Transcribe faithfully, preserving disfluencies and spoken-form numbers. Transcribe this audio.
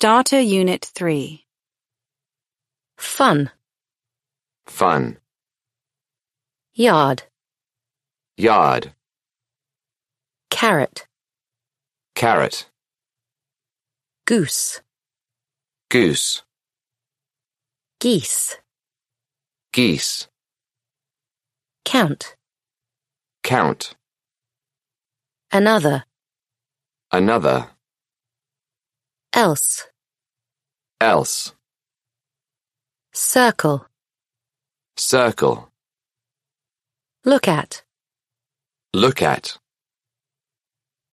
Starter Unit three. Fun. Fun. Yard. Yard. Carrot. Carrot. Goose. Goose. Geese. Geese. Count. Count. Another. Another. Else. Else. Circle. Circle. Look at. Look at.